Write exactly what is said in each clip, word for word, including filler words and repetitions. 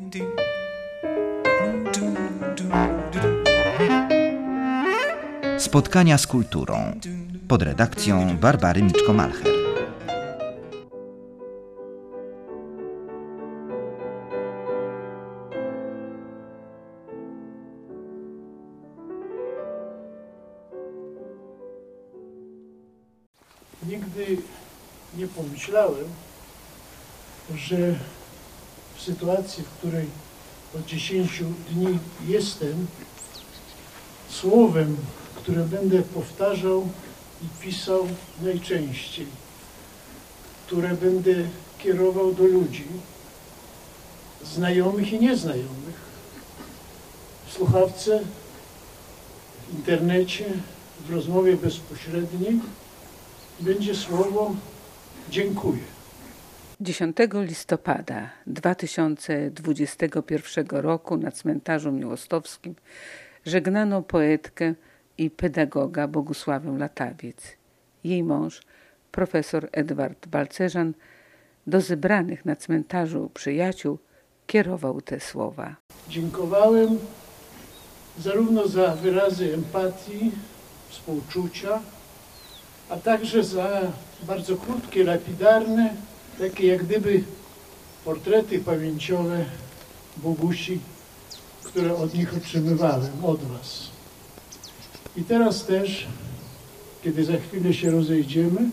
Spotkania z kulturą pod redakcją Barbary Miczko-Malcher. Nigdy nie pomyślałem, że w sytuacji, w której od dziesięciu dni jestem, słowem, które będę powtarzał i pisał najczęściej, które będę kierował do ludzi, znajomych i nieznajomych, w słuchawce, w internecie, w rozmowie bezpośredniej, będzie słowo dziękuję. dziesiątego listopada dwa tysiące dwudziestego pierwszego roku na cmentarzu miłostowskim żegnano poetkę i pedagoga Bogusławę Latawiec. Jej mąż, profesor Edward Balcerzan, do zebranych na cmentarzu przyjaciół kierował te słowa. Dziękowałem zarówno za wyrazy empatii, współczucia, a także za bardzo krótkie, lapidarne, takie jak gdyby portrety pamięciowe Bogusi, które od nich otrzymywałem, od was. I teraz też, kiedy za chwilę się rozejdziemy,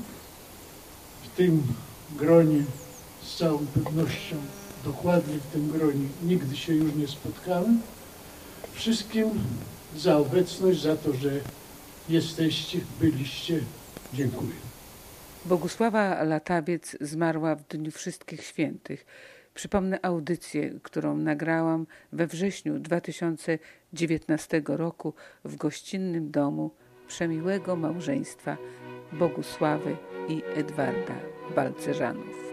w tym gronie z całą pewnością, dokładnie w tym gronie nigdy się już nie spotkamy, wszystkim za obecność, za to, że jesteście, byliście, dziękuję. Bogusława Latawiec zmarła w Dniu Wszystkich Świętych. Przypomnę audycję, którą nagrałam we wrześniu dwa tysiące dziewiętnastego roku w gościnnym domu przemiłego małżeństwa Bogusławy i Edwarda Balcerzanów.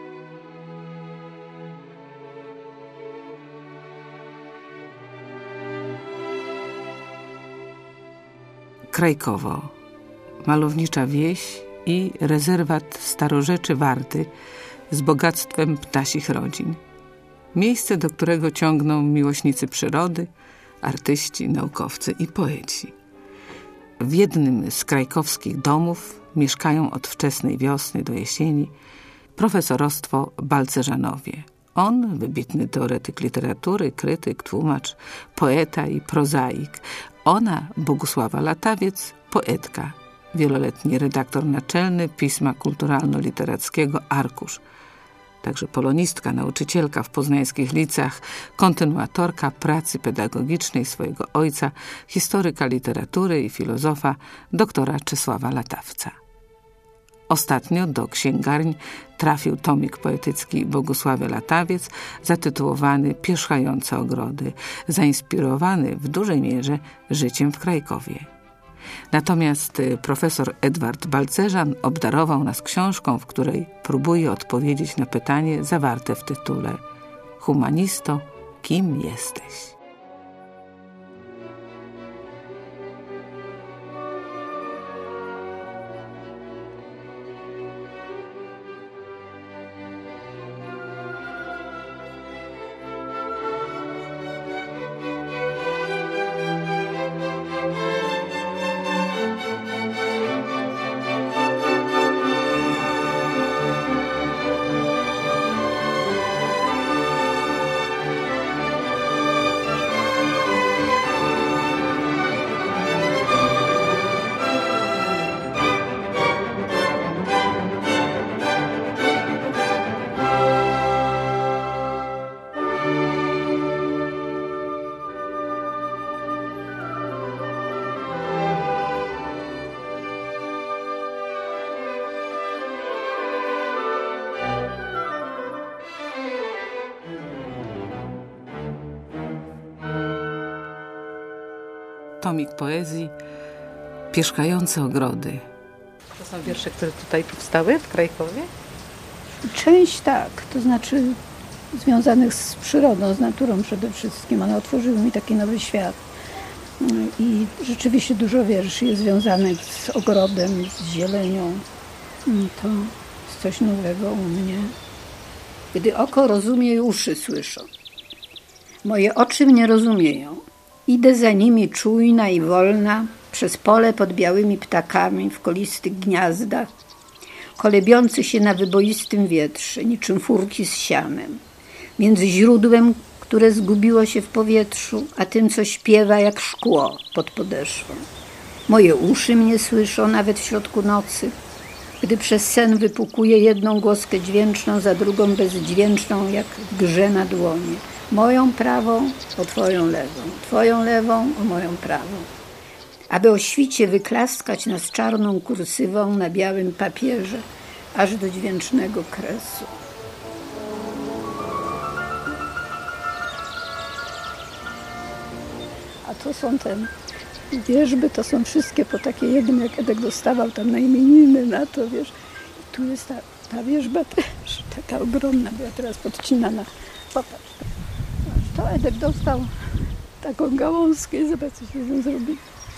Krajkowo, malownicza wieś i rezerwat Starorzeczy Warty z bogactwem ptasich rodzin. Miejsce, do którego ciągną miłośnicy przyrody, artyści, naukowcy i poeci. W jednym z krajkowskich domów mieszkają od wczesnej wiosny do jesieni profesorostwo Balcerzanowie. On, wybitny teoretyk literatury, krytyk, tłumacz, poeta i prozaik. Ona, Bogusława Latawiec, poetka, wieloletni redaktor naczelny Pisma Kulturalno-Literackiego Arkusz. Także polonistka, nauczycielka w poznańskich liceach, kontynuatorka pracy pedagogicznej swojego ojca, historyka literatury i filozofa, doktora Czesława Latawca. Ostatnio do księgarni trafił tomik poetycki Bogusławy Latawiec zatytułowany Pierzchające ogrody, zainspirowany w dużej mierze życiem w Krajkowie. Natomiast profesor Edward Balcerzan obdarował nas książką, w której próbuje odpowiedzieć na pytanie zawarte w tytule: Humanisto, kim jesteś? Tomik poezji Pierzchające ogrody. To są wiersze, które tutaj powstały w Krajkowie? Część tak, to znaczy związanych z przyrodą, z naturą przede wszystkim. One otworzyły mi taki nowy świat. I rzeczywiście dużo wierszy jest związanych z ogrodem, z zielenią. To jest coś nowego u mnie. Gdy oko rozumie i uszy słyszą. Moje oczy mnie rozumieją. Idę za nimi czujna i wolna, przez pole pod białymi ptakami w kolistych gniazdach, kolebiący się na wyboistym wietrze, niczym furki z sianem. Między źródłem, które zgubiło się w powietrzu, a tym, co śpiewa jak szkło pod podeszwą. Moje uszy mnie słyszą nawet w środku nocy, gdy przez sen wypukuje jedną głoskę dźwięczną za drugą bezdźwięczną, jak w grze na dłonie. Moją prawą o twoją lewą, twoją lewą o moją prawą. Aby o świcie wyklaskać nas czarną kursywą na białym papierze, aż do dźwięcznego kresu. A to są te wierzby, to są wszystkie po takie jednym, jak Edek dostawał tam na imieniny, na to, wiesz. I tu jest ta, ta wierzba też, taka ogromna, była teraz podcinana. Popatrz, to Edek dostał taką gałązkę i zobacz, co się z nią zrobi.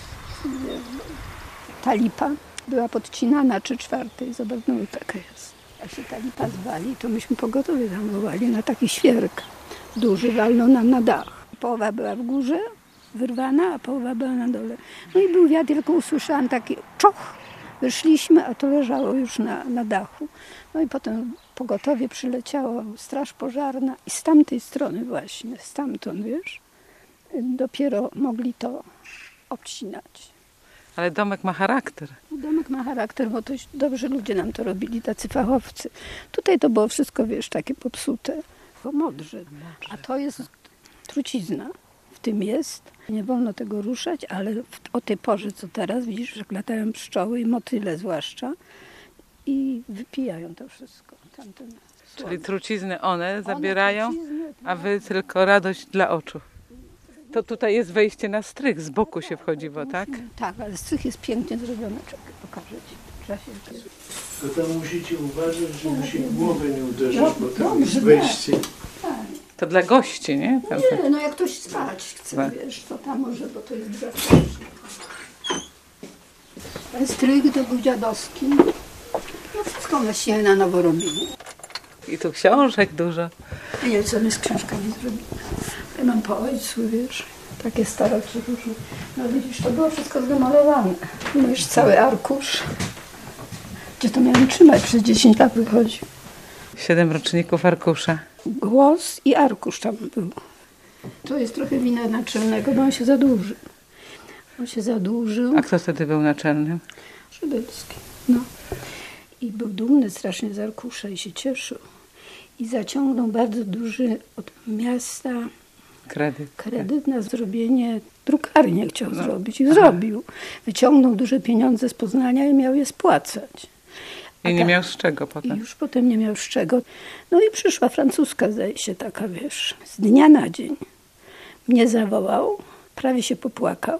Ta lipa była podcinana trzy czwarte, zobacz, no taka jest. Jak się ta lipa zwali, to myśmy pogotowie zamowali na taki świerk duży, walno nam na dach. Połowa była w górze, wyrwana, a połowa była na dole. No i był wiatr, tylko usłyszałam taki czoch. Wyszliśmy, a to leżało już na, na dachu. No i potem pogotowie przyleciało, straż pożarna i z tamtej strony właśnie, stamtąd, wiesz, dopiero mogli to obcinać. Ale domek ma charakter. Domek ma charakter, bo to dobrze ludzie nam to robili, tacy fachowcy. Tutaj to było wszystko, wiesz, takie popsute, bo modrze. A to jest trucizna. W tym jest. Nie wolno tego ruszać, ale w, o tej porze, co teraz, widzisz, że latają pszczoły i motyle zwłaszcza i wypijają to wszystko. Tamten Czyli trucizny one, one zabierają, trucizny, a wy tylko radość dla oczu. To tutaj jest wejście na strych, z boku się wchodziło, tak? Tak, ale strych jest pięknie zrobiony. Czekaj, pokażę ci. Trzeba się... To tam musicie uważać, żeby się w głowę nie uderzyć, No, bo tam dobrze, jest wejście. Tak. To dla gości, nie? Tam Nie, no jak ktoś spać chce, tak. Wiesz, to tam może, bo to jest bezpieczne. Ten strych to był dziadowski. No wszystko właściwie na nowo robili. I tu książek dużo. Ja nie wiem, co my z książkami zrobili. Ja mam po ojcu, wiesz, takie starocie różne. No widzisz, to było wszystko zdemolowane. No już cały arkusz. Gdzie to miałem trzymać? Przez dziesięć lat wychodzi. Siedem roczników arkusza. Głos i arkusz tam był. To jest trochę wina naczelnego, bo on się zadłużył. On się zadłużył. A kto wtedy był naczelnym? Szybylski. No. I był dumny strasznie z arkusza i się cieszył. I zaciągnął bardzo duży od miasta Kredyt. kredyt na zrobienie drukarni, chciał No. zrobić i zrobił. Wyciągnął duże pieniądze z Poznania i miał je spłacać. A I nie ta- miał z czego I potem. już potem nie miał z czego. No i przyszła francuska, zdaje się, taka, wiesz, z dnia na dzień. Mnie zawołał, prawie się popłakał,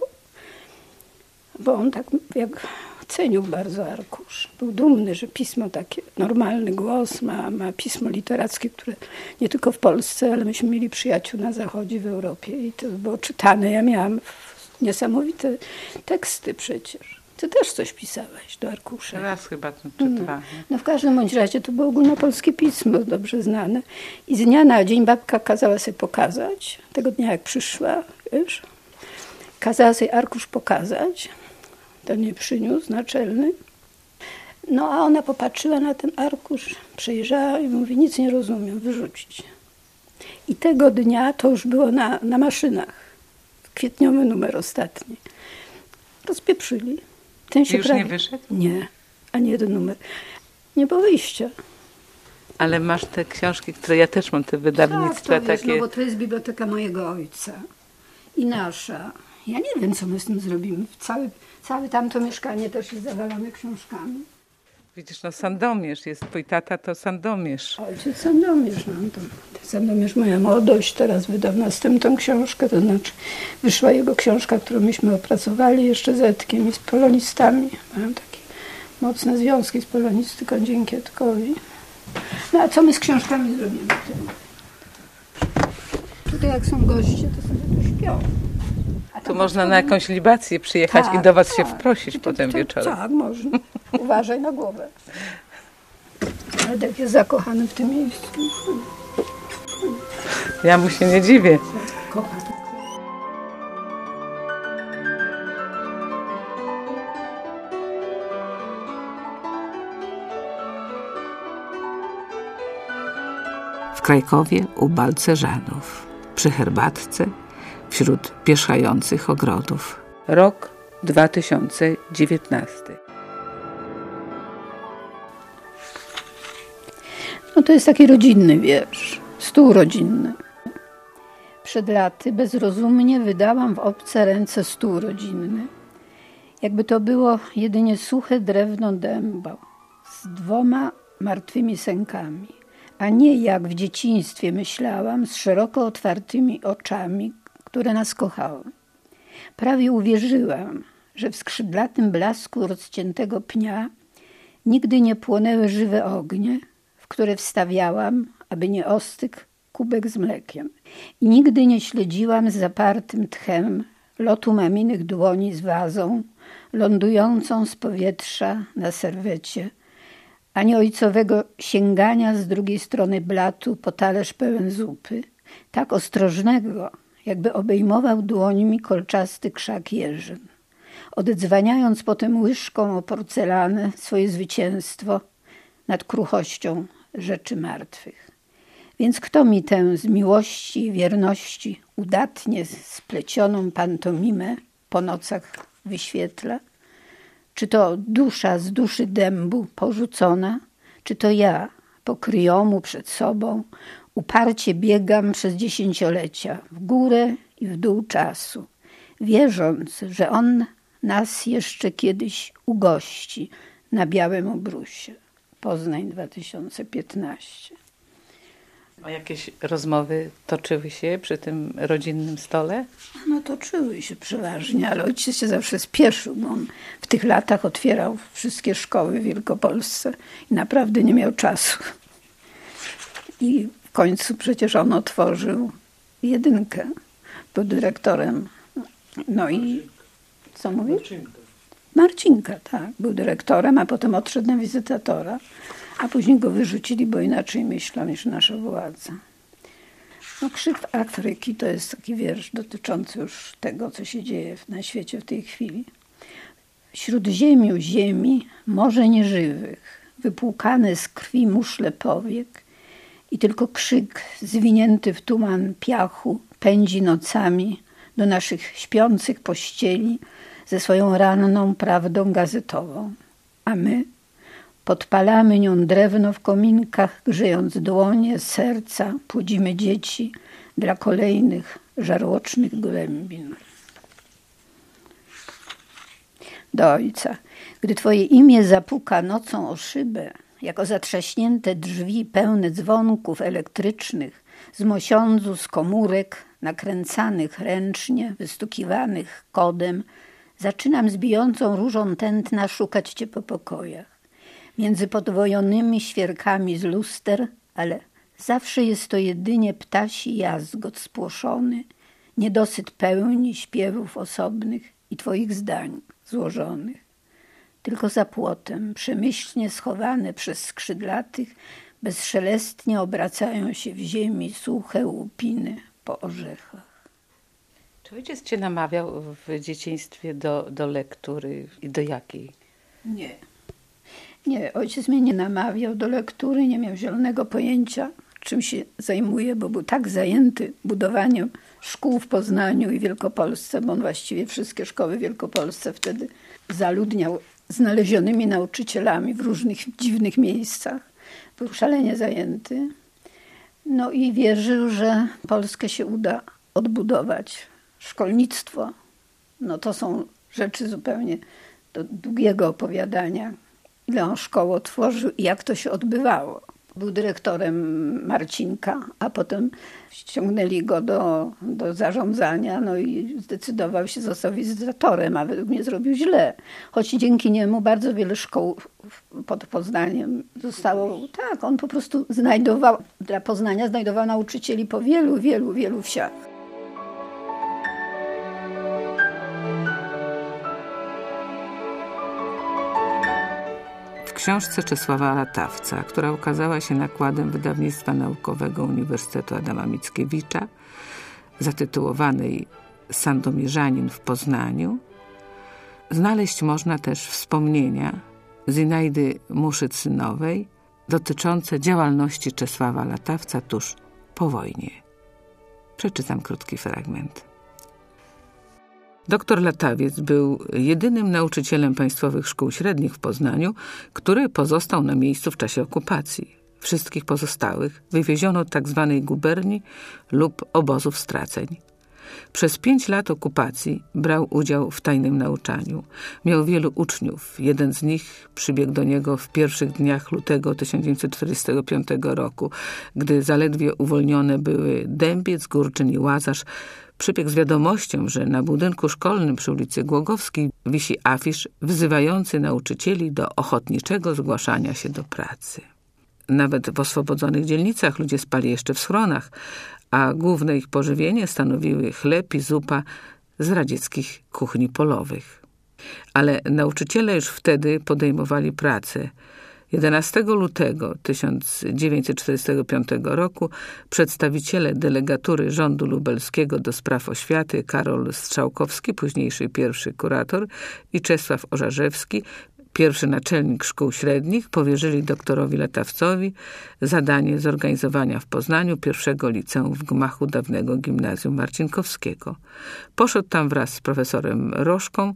bo on tak jak cenił bardzo arkusz. Był dumny, że pismo takie, normalny głos ma, ma pismo literackie, które nie tylko w Polsce, ale myśmy mieli przyjaciół na Zachodzie, w Europie i to było czytane. Ja miałam niesamowite teksty przecież. Ty też coś pisałeś do arkusza. Raz chyba to czytałam. No w każdym bądź razie to było ogólnopolskie pismo, dobrze znane. I z dnia na dzień babka kazała sobie pokazać. Tego dnia jak przyszła, wiesz, kazała sobie arkusz pokazać. To nie przyniósł, naczelny. No a ona popatrzyła na ten arkusz, przejrzała i mówi, nic nie rozumiem, wyrzucić. I tego dnia to już było na, na maszynach. Kwietniowy numer ostatni. Rozpieprzyli. Ten się Już prawie... nie wyszedł? Nie, ani jeden numer. Nie było wyjścia. Ale masz te książki, które ja też mam, te wydawnictwa tak, to wiesz, takie. no bo to jest biblioteka mojego ojca i nasza. Ja nie wiem, co my z tym zrobimy. Cały, całe tamto mieszkanie też jest zawalone książkami. Widzisz, no Sandomierz jest, twój tata to Sandomierz. Ojciec Sandomierz, no to, to Sandomierz moja młodość, teraz wydał następną książkę, to znaczy wyszła jego książka, którą myśmy opracowali jeszcze z Edkiem i z polonistami. Mam takie mocne związki z polonistyką dzięki Edkowi. No a co my z książkami zrobimy? Tutaj jak są goście, to sobie tu śpią. A Tu tam można pod na spodem- jakąś libację przyjechać Tak, i do was się tak. wprosić I to- potem to- wieczorem. Tak, można. Uważaj na głowę. Edek jest zakochany w tym miejscu. Ja mu się nie dziwię. kocha. W Krajkowie u Balcerzanów, przy herbatce, wśród pierzchających ogrodów. Rok dwa tysiące dziewiętnasty. No to jest taki rodzinny wiersz, stół rodzinny. Przed laty bezrozumnie wydałam w obce ręce stół rodzinny. Jakby to było jedynie suche drewno dęba z dwoma martwymi sękami, a nie jak w dzieciństwie myślałam, z szeroko otwartymi oczami, które nas kochały. Prawie uwierzyłam, że w skrzydlatym blasku rozciętego pnia nigdy nie płonęły żywe ognie, w które wstawiałam, aby nie ostygł, kubek z mlekiem. I nigdy nie śledziłam z zapartym tchem lotu maminych dłoni z wazą, lądującą z powietrza na serwecie, ani ojcowego sięgania z drugiej strony blatu po talerz pełen zupy, tak ostrożnego, jakby obejmował dłońmi kolczasty krzak jeżyn, oddzwaniając potem łyżką o porcelanę swoje zwycięstwo nad kruchością rzeczy martwych. Więc kto mi tę z miłości i wierności udatnie splecioną pantomimę po nocach wyświetla? Czy to dusza z duszy dębu porzucona, czy to ja po kryjomu przed sobą uparcie biegam przez dziesięciolecia w górę i w dół czasu, wierząc, że on nas jeszcze kiedyś ugości na białym obrusie. Poznań dwa tysiące piętnaście. A jakieś rozmowy toczyły się przy tym rodzinnym stole? No toczyły się przeważnie, ale ojciec się zawsze spieszył, bo on w tych latach otwierał wszystkie szkoły w Wielkopolsce i naprawdę nie miał czasu. I w końcu przecież on otworzył jedynkę, był dyrektorem. No i co mówisz? Marcinka. Marcinka, tak. Był dyrektorem, a potem odszedł na wizytatora. A później go wyrzucili, bo inaczej myślał niż nasza władza. No, Krzyk Afryki to jest taki wiersz dotyczący już tego, co się dzieje na świecie w tej chwili. Wśród ziemiu ziemi, morze nieżywych, wypłukane z krwi muszle powiek i tylko krzyk zwinięty w tuman piachu pędzi nocami do naszych śpiących pościeli ze swoją ranną prawdą gazetową. A my podpalamy nią drewno w kominkach, grzejąc dłonie, serca, płodzimy dzieci dla kolejnych żarłocznych głębin. Do ojca. Gdy twoje imię zapuka nocą o szybę, jako zatrzaśnięte drzwi pełne dzwonków elektrycznych, z mosiądzu, z komórek, nakręcanych ręcznie, wystukiwanych kodem, zaczynam z bijącą różą tętna szukać cię po pokojach. Między podwojonymi świerkami z luster, ale zawsze jest to jedynie ptasi jazgot spłoszony, niedosyt pełni śpiewów osobnych i twoich zdań złożonych. Tylko za płotem, przemyślnie schowane przez skrzydlatych, bezszelestnie obracają się w ziemi suche łupiny po orzechach. Czy ojciec cię namawiał w dzieciństwie do, do lektury i do jakiej? Nie. Nie, ojciec mnie nie namawiał do lektury, nie miał zielonego pojęcia, czym się zajmuje, bo był tak zajęty budowaniem szkół w Poznaniu i Wielkopolsce, bo on właściwie wszystkie szkoły w Wielkopolsce wtedy zaludniał znalezionymi nauczycielami w różnych dziwnych miejscach. Był szalenie zajęty. No i wierzył, że Polskę się uda odbudować. Szkolnictwo, no to są rzeczy zupełnie do długiego opowiadania. Ile on szkoły otworzył i jak to się odbywało. Był dyrektorem Marcinka, a potem ściągnęli go do, do zarządzania, no i zdecydował się, został wizytatorem, a według mnie zrobił źle. Choć dzięki niemu bardzo wiele szkół pod Poznaniem zostało... Tak, on po prostu znajdował, dla Poznania znajdował nauczycieli po wielu, wielu, wielu wsiach. W książce Czesława Latawca, która ukazała się nakładem wydawnictwa naukowego Uniwersytetu Adama Mickiewicza, zatytułowanej Sandomierzanin w Poznaniu, znaleźć można też wspomnienia Zinajdy Muszycynowej dotyczące działalności Czesława Latawca tuż po wojnie. Przeczytam krótki fragment. Doktor Latawiec był jedynym nauczycielem państwowych szkół średnich w Poznaniu, który pozostał na miejscu w czasie okupacji. Wszystkich pozostałych wywieziono do tzw. guberni lub obozów straceń. Przez pięć lat okupacji brał udział w tajnym nauczaniu. Miał wielu uczniów. Jeden z nich przybiegł do niego w pierwszych dniach lutego tysiąc dziewięćset czterdziestego piątego roku, gdy zaledwie uwolnione były Dębiec, Górczyn i Łazarz. Przybiegł z wiadomością, że na budynku szkolnym przy ulicy Głogowskiej wisi afisz wzywający nauczycieli do ochotniczego zgłaszania się do pracy. Nawet w oswobodzonych dzielnicach ludzie spali jeszcze w schronach, a główne ich pożywienie stanowiły chleb i zupa z radzieckich kuchni polowych. Ale nauczyciele już wtedy podejmowali pracę. jedenastego lutego tysiąc dziewięćset czterdziestego piątego roku przedstawiciele delegatury rządu lubelskiego do spraw oświaty Karol Strzałkowski, późniejszy pierwszy kurator, i Czesław Orzarzewski, pierwszy naczelnik szkół średnich, powierzyli doktorowi Latawcowi zadanie zorganizowania w Poznaniu pierwszego liceum w gmachu dawnego gimnazjum Marcinkowskiego. Poszedł tam wraz z profesorem Rożką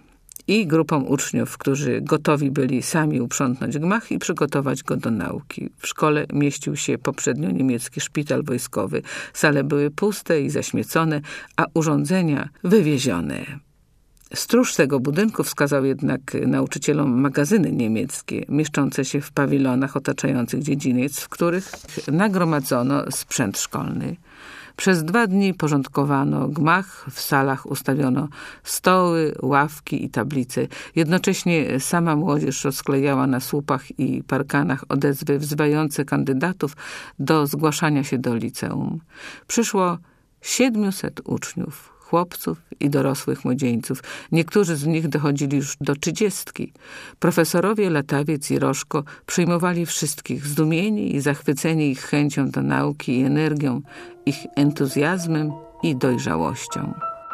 i grupą uczniów, którzy gotowi byli sami uprzątnąć gmach i przygotować go do nauki. W szkole mieścił się poprzednio niemiecki szpital wojskowy. Sale były puste i zaśmiecone, a urządzenia wywiezione. Stróż tego budynku wskazał jednak nauczycielom magazyny niemieckie, mieszczące się w pawilonach otaczających dziedziniec, w których nagromadzono sprzęt szkolny. Przez dwa dni porządkowano gmach, w salach ustawiono stoły, ławki i tablice. Jednocześnie sama młodzież rozklejała na słupach i parkanach odezwy wzywające kandydatów do zgłaszania się do liceum. Przyszło siedmiuset uczniów, chłopców i dorosłych młodzieńców. Niektórzy z nich dochodzili już do trzydziestki. Profesorowie Latawiec i Rożko przyjmowali wszystkich, zdumieni i zachwyceni ich chęcią do nauki i energią, ich entuzjazmem i dojrzałością.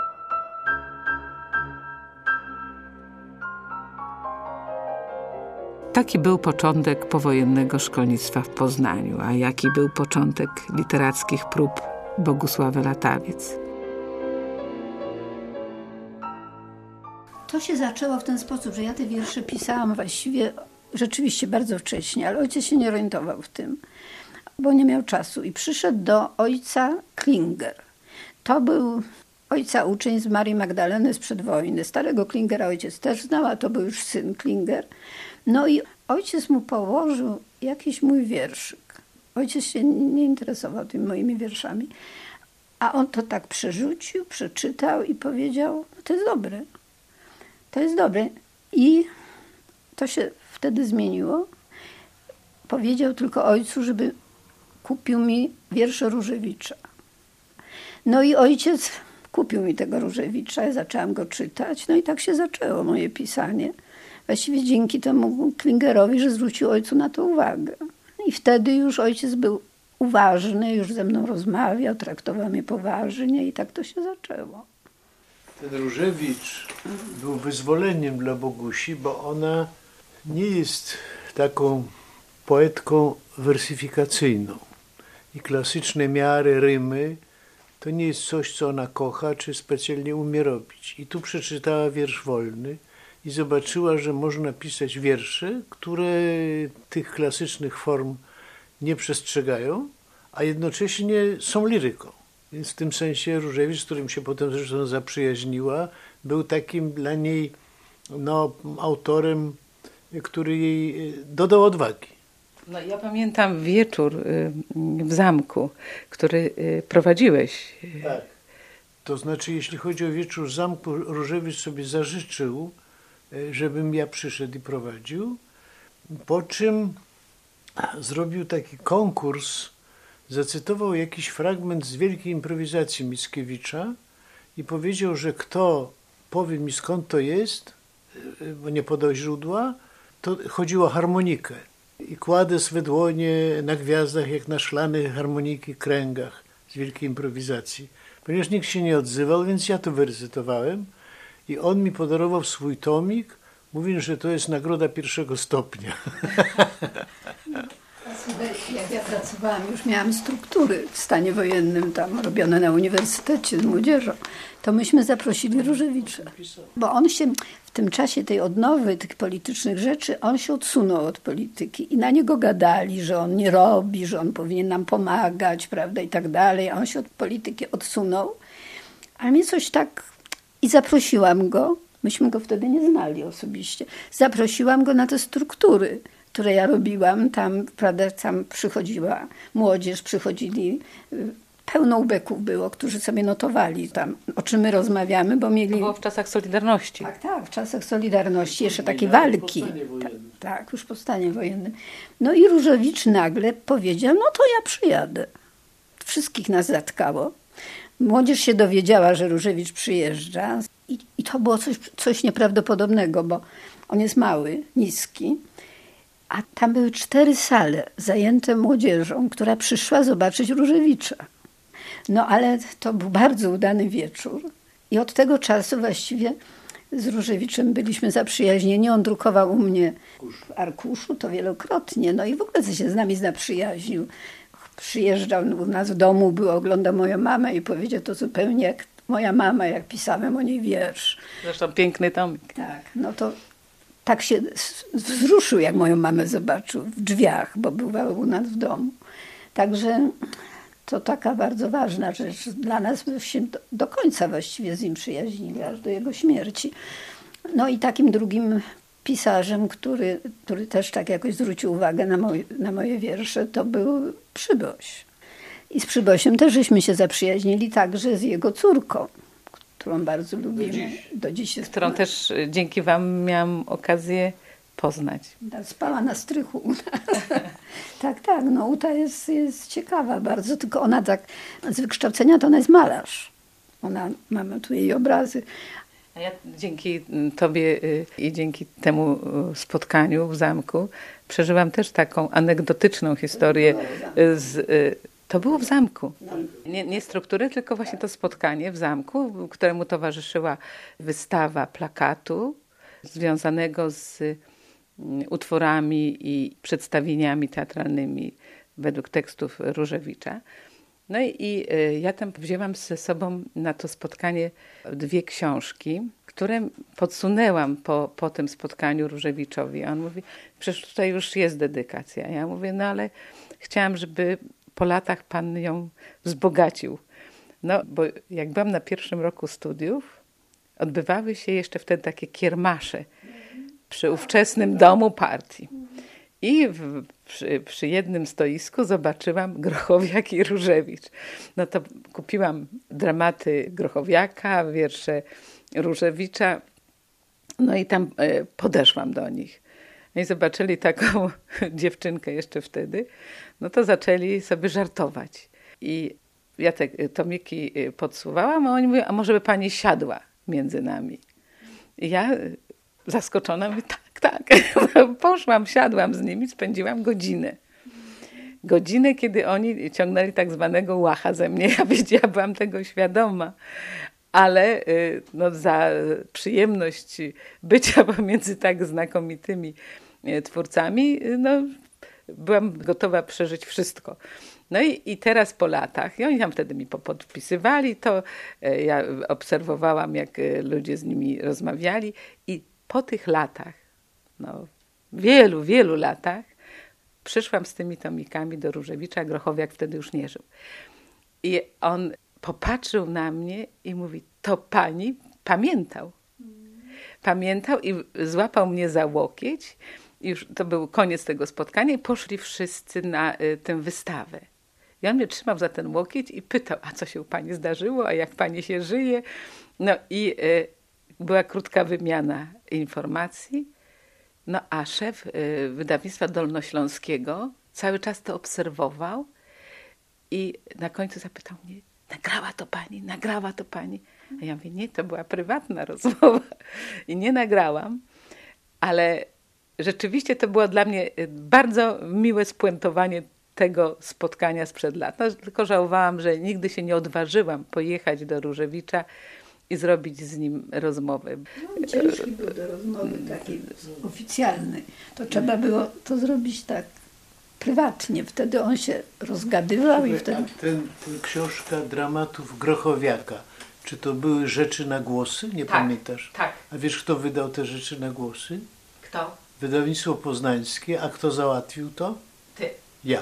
Taki był początek powojennego szkolnictwa w Poznaniu, a jaki był początek literackich prób Bogusławy Latawiec. To się zaczęło w ten sposób, że ja te wiersze pisałam właściwie rzeczywiście bardzo wcześnie, ale ojciec się nie orientował w tym, bo nie miał czasu i przyszedł do ojca Klinger. To był ojca uczeń z Marii Magdaleny sprzed wojny. Starego Klingera ojciec też znał, a to był już syn Klinger. No i ojciec mu położył jakiś mój wierszyk. Ojciec się nie interesował tymi moimi wierszami, a on to tak przerzucił, przeczytał i powiedział, no to jest dobre. To jest dobre. I to się wtedy zmieniło. Powiedział tylko ojcu, żeby kupił mi wiersze Różewicza. No i ojciec kupił mi tego Różewicza, ja zaczęłam go czytać, no i tak się zaczęło moje pisanie. Właściwie dzięki temu Klingerowi, że zwrócił ojcu na to uwagę. I wtedy już ojciec był uważny, już ze mną rozmawiał, traktował mnie poważnie i tak to się zaczęło. Ten Różewicz był wyzwoleniem dla Bogusi, bo ona nie jest taką poetką wersyfikacyjną. I klasyczne miary, rymy to nie jest coś, co ona kocha, czy specjalnie umie robić. I tu przeczytała wiersz wolny i zobaczyła, że można pisać wiersze, które tych klasycznych form nie przestrzegają, a jednocześnie są liryką. Więc w tym sensie Różewicz, z którym się potem zresztą zaprzyjaźniła, był takim dla niej no, autorem, który jej dodał odwagi. No, ja pamiętam wieczór w zamku, który prowadziłeś. Tak. To znaczy, jeśli chodzi o wieczór w zamku, Różewicz sobie zażyczył, żebym ja przyszedł i prowadził, po czym zrobił taki konkurs, zacytował jakiś fragment z Wielkiej Improwizacji Mickiewicza i powiedział, że kto powie mi skąd to jest, bo nie podał źródła, to chodziło o harmonikę. I kładę swe dłonie na gwiazdach, jak na szklanych harmoniki kręgach z Wielkiej Improwizacji. ponieważ nikt się nie odzywał, więc ja to wyrecytowałem i on mi podarował swój tomik, mówiąc, że to jest nagroda pierwszego stopnia. Jak ja pracowałam, już miałam struktury w stanie wojennym tam robione na uniwersytecie z młodzieżą, to myśmy zaprosili Różewicza. Bo on się w tym czasie tej odnowy, tych politycznych rzeczy, on się odsunął od polityki i na niego gadali, że on nie robi, że on powinien nam pomagać, prawda, i tak dalej. A on się od polityki odsunął, a mnie coś tak... I zaprosiłam go, myśmy go wtedy nie znali osobiście, zaprosiłam go na te struktury, które ja robiłam, tam, prawda, tam przychodziła młodzież, przychodzili, pełno ubeków było, którzy sobie notowali tam, o czym my rozmawiamy, bo mieli... To było w czasach Solidarności. Tak, tak, w czasach Solidarności, jeszcze takiej walki. Tak, tak, już po stanie wojennym. No i Różewicz nagle powiedział, no to ja przyjadę. Wszystkich nas zatkało. Młodzież się dowiedziała, że Różewicz przyjeżdża i, i to było coś, coś nieprawdopodobnego, bo on jest mały, niski, a tam były cztery sale zajęte młodzieżą, która przyszła zobaczyć Różewicza. No ale to był bardzo udany wieczór i od tego czasu właściwie z Różewiczem byliśmy zaprzyjaźnieni. On drukował u mnie w arkuszu to wielokrotnie, no i w ogóle się z nami zaprzyjaźnił. Przyjeżdżał u nas w domu, był, oglądał moją mamę i powiedział to zupełnie jak moja mama, jak pisałem o niej wiersz. Zresztą piękny tomik. Tak, no to tak się wzruszył, jak moją mamę zobaczył w drzwiach, bo bywał u nas w domu. Także to taka bardzo ważna rzecz. Dla nas się do, do końca właściwie z nim przyjaźnili, aż do jego śmierci. No i takim drugim pisarzem, który, który też tak jakoś zwrócił uwagę na, moj, na moje wiersze, to był Przyboś. I z Przybosiem też żeśmy się zaprzyjaźnili, także z jego córką, którą bardzo lubimy. Do dziś, do dziś jest którą też dzięki wam miałam okazję poznać. Spała na strychu u nas. Tak, tak, no Uta jest, jest ciekawa bardzo, tylko ona tak z wykształcenia to ona jest malarz. Ona, mamy tu jej obrazy. A ja dzięki tobie i dzięki temu spotkaniu w zamku przeżyłam też taką anegdotyczną historię. Z, to było w zamku. Nie, nie struktury, tylko właśnie to spotkanie w zamku, któremu towarzyszyła wystawa plakatu związanego z utworami i przedstawieniami teatralnymi według tekstów Różewicza. No i, i ja tam wzięłam ze sobą na to spotkanie dwie książki, które podsunęłam po, po tym spotkaniu Różewiczowi. A on mówi, przecież tutaj już jest dedykacja. Ja mówię, no ale chciałam, żeby po latach pan ją wzbogacił. No, bo jak byłam na pierwszym roku studiów, odbywały się jeszcze wtedy takie kiermasze przy ówczesnym domu partii. I w, przy, przy jednym stoisku zobaczyłam Grochowiak i Różewicz. No to kupiłam dramaty Grochowiaka, wiersze Różewicza. No i tam e, podeszłam do nich. No i zobaczyli taką dziewczynkę jeszcze wtedy. No to zaczęli sobie żartować. I ja te tomiki podsuwałam, a oni mówią, a może by pani siadła między nami. I ja zaskoczona mówię, tak, tak. Poszłam, siadłam z nimi, spędziłam godzinę. Godzinę, kiedy oni ciągnęli tak zwanego łacha ze mnie. Ja wiedziałam, byłam tego świadoma. Ale no, za przyjemność bycia pomiędzy tak znakomitymi twórcami, no, byłam gotowa przeżyć wszystko. No i, i teraz po latach, i oni tam wtedy mi podpisywali, to ja obserwowałam, jak ludzie z nimi rozmawiali i po tych latach, no wielu, wielu latach, przyszłam z tymi tomikami do Różewicza, Grochowiak wtedy już nie żył. I on popatrzył na mnie i mówi, to pani pamiętał. Pamiętał i złapał mnie za łokieć. Już to był koniec tego spotkania i poszli wszyscy na y, tę wystawę. I on mnie trzymał za ten łokieć i pytał, a co się u pani zdarzyło, a jak pani się żyje? No i y, była krótka wymiana informacji. No a szef y, wydawnictwa dolnośląskiego cały czas to obserwował i na końcu zapytał mnie, nagrała to pani, nagrała to pani. A ja mówię, nie, to była prywatna rozmowa i nie nagrałam, ale rzeczywiście to było dla mnie bardzo miłe spuentowanie tego spotkania sprzed lat. No, tylko żałowałam, że nigdy się nie odważyłam pojechać do Różewicza i zrobić z nim rozmowę. No, ciężki był do rozmowy takiej oficjalnej. To trzeba było to zrobić tak prywatnie. Wtedy on się rozgadywał i wtedy... A ten, ten książka dramatów Grochowiaka, czy to były rzeczy na głosy? Nie Tak, pamiętasz? tak. A wiesz, kto wydał te rzeczy na głosy? Kto? Wydawnictwo Poznańskie. A kto załatwił to? Ty. Ja.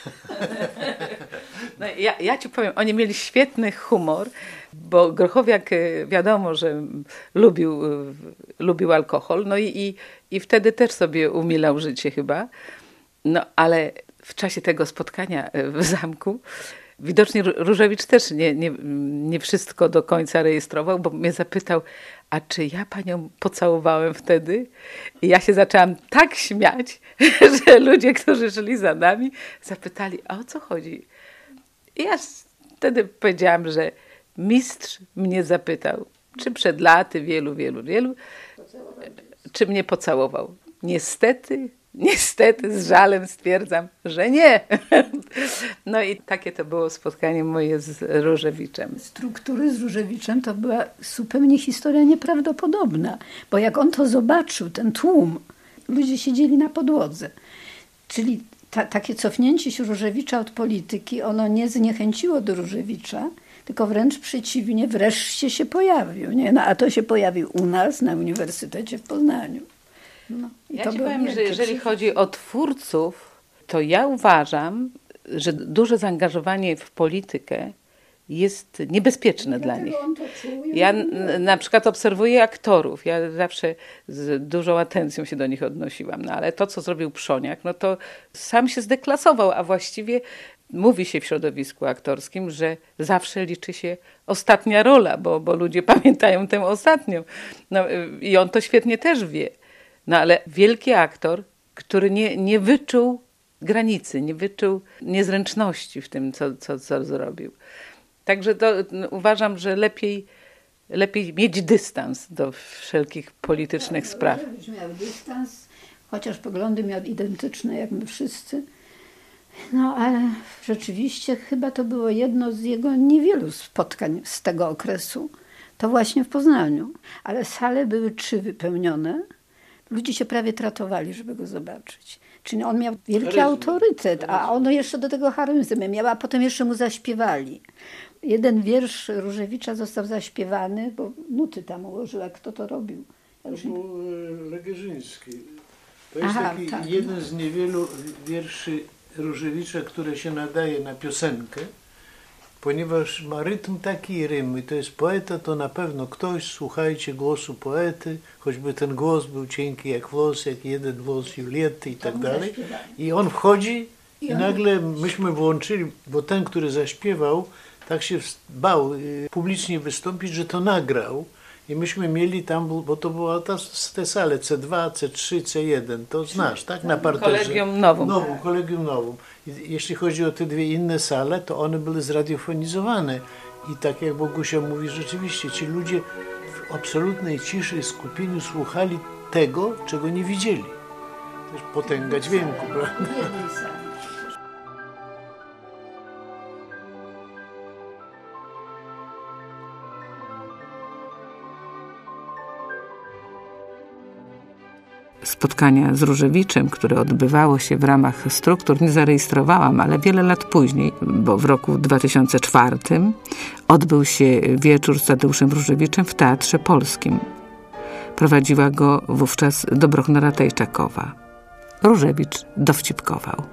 No, ja, ja ci powiem, oni mieli świetny humor, bo Grochowiak wiadomo, że lubił, lubił alkohol, no i, i, i wtedy też sobie umilał życie chyba. No ale w czasie tego spotkania w zamku widocznie Różewicz też nie, nie, nie wszystko do końca rejestrował, bo mnie zapytał, a czy ja panią pocałowałem wtedy? I ja się zaczęłam tak śmiać, że ludzie, którzy szli za nami, zapytali, a o co chodzi? I ja wtedy powiedziałam, że mistrz mnie zapytał, czy przed laty, wielu, wielu, wielu, czy mnie pocałował. Niestety, niestety z żalem stwierdzam, że nie. No i takie to było spotkanie moje z Różewiczem. Struktury z Różewiczem to była zupełnie historia nieprawdopodobna, bo jak on to zobaczył, ten tłum, ludzie siedzieli na podłodze. Czyli ta, takie cofnięcie się Różewicza od polityki, ono nie zniechęciło do Różewicza, tylko wręcz przeciwnie, wreszcie się pojawił. Nie? No, a to się pojawił u nas na Uniwersytecie w Poznaniu. No, i ja to ci było powiem, że wielkie jeżeli przeżycie. chodzi o twórców, to ja uważam, że duże zaangażowanie w politykę jest niebezpieczne dla nich. On to czuł, Ja n- na przykład obserwuję aktorów. Ja zawsze z dużą atencją się do nich odnosiłam. No ale to, co zrobił Przoniak, no to sam się zdeklasował, a właściwie mówi się w środowisku aktorskim, że zawsze liczy się ostatnia rola, bo, bo ludzie pamiętają tę ostatnią. No, i on to świetnie też wie. No ale wielki aktor, który nie, nie wyczuł granicy, nie wyczuł niezręczności w tym, co, co, co zrobił. Także to, no, uważam, że lepiej, lepiej mieć dystans do wszelkich politycznych tak, spraw. Różewicz miał dystans, chociaż poglądy miał identyczne jak my wszyscy. No ale rzeczywiście chyba to było jedno z jego niewielu spotkań z tego okresu. To właśnie w Poznaniu. Ale sale były trzy wypełnione. Ludzie się prawie tratowali, żeby go zobaczyć. Czyli on miał wielki Charyzmę. autorytet, a ono jeszcze do tego charyzmy miał, a potem jeszcze mu zaśpiewali. Jeden wiersz Różewicza został zaśpiewany, bo nuty tam ułożyła. Kto to robił? Ja już To nie... był Legierzyński. To jest Aha, taki tak, jeden no. z niewielu wierszy Różewicza, które się nadaje na piosenkę, ponieważ ma rytm taki i rymy. To jest poeta, to na pewno ktoś, słuchajcie głosu poety, choćby ten głos był cienki jak włos, jak jeden włos Juliety i tak mu dalej. zaśpiewali. I on wchodzi i, I on- nagle myśmy włączyli, bo ten, który zaśpiewał, tak się bał y, publicznie wystąpić, że to nagrał. I myśmy mieli tam, bo to była ta, te sale C dwa, C trzy, C jeden, to znasz, tak? Na parterze. Kolegium Novum. Nowum, Kolegium Novum. I jeśli chodzi o te dwie inne sale, to one były zradiofonizowane. I tak jak Bogusia mówi, rzeczywiście ci ludzie w absolutnej ciszy i skupieniu słuchali tego, czego nie widzieli. To jest potęga dźwięku, prawda? W jednej sali. Spotkania z Różewiczem, które odbywało się w ramach struktur, nie zarejestrowałam, ale wiele lat później, bo w roku dwa tysiące czwartym odbył się wieczór z Tadeuszem Różewiczem w Teatrze Polskim. Prowadziła go wówczas Dobrochnora Ratejczakowa. Różewicz dowcipkował.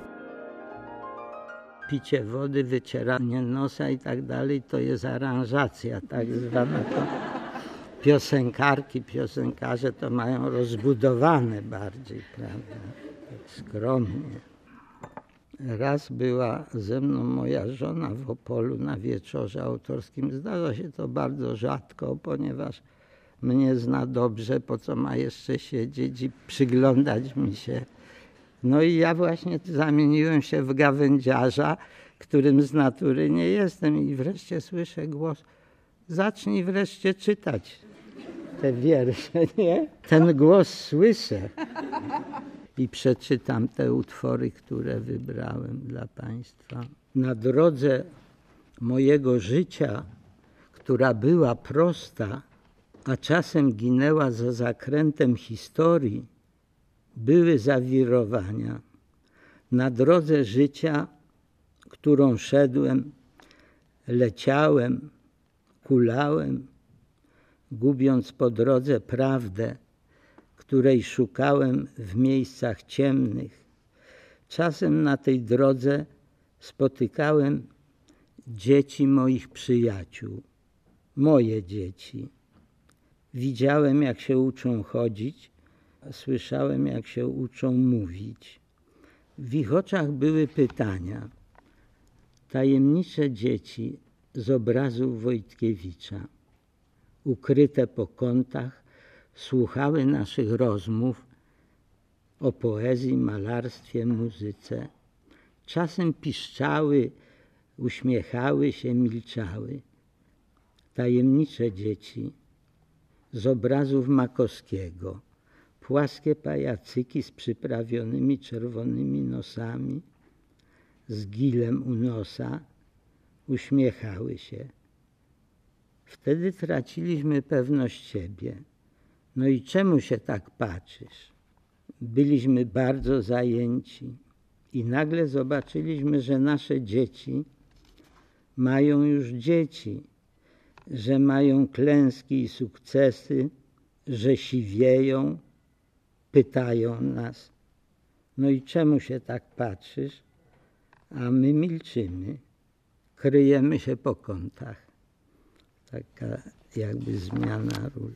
Picie wody, wycieranie nosa i tak dalej, to jest aranżacja tak zwana. To piosenkarki, piosenkarze to mają rozbudowane bardziej, prawda? Tak skromnie. Raz była ze mną moja żona w Opolu na wieczorze autorskim. Zdarza się to bardzo rzadko, ponieważ mnie zna dobrze, po co ma jeszcze siedzieć i przyglądać mi się. No i ja właśnie zamieniłem się w gawędziarza, którym z natury nie jestem. I wreszcie słyszę głos: zacznij wreszcie czytać te wiersze, nie? Ten głos słyszę. i przeczytam te utwory, które wybrałem dla Państwa. Na drodze mojego życia, która była prosta, a czasem ginęła za zakrętem historii, były zawirowania. Na drodze życia, którą szedłem, leciałem, kulałem, gubiąc po drodze prawdę, której szukałem w miejscach ciemnych. Czasem na tej drodze spotykałem dzieci moich przyjaciół, moje dzieci. Widziałem, jak się uczą chodzić, a słyszałem, jak się uczą mówić. W ich oczach były pytania. Tajemnicze dzieci z obrazów Wojtkiewicza, ukryte po kątach, słuchały naszych rozmów o poezji, malarstwie, muzyce. Czasem piszczały, uśmiechały się, milczały. Tajemnicze dzieci z obrazów Makowskiego, płaskie pajacyki z przyprawionymi czerwonymi nosami, z gilem u nosa, uśmiechały się. Wtedy traciliśmy pewność siebie. No i czemu się tak patrzysz? Byliśmy bardzo zajęci i nagle zobaczyliśmy, że nasze dzieci mają już dzieci, że mają klęski i sukcesy, że siwieją, pytają nas. No i czemu się tak patrzysz? A my milczymy, kryjemy się po kątach. Taka jakby zmiana ról.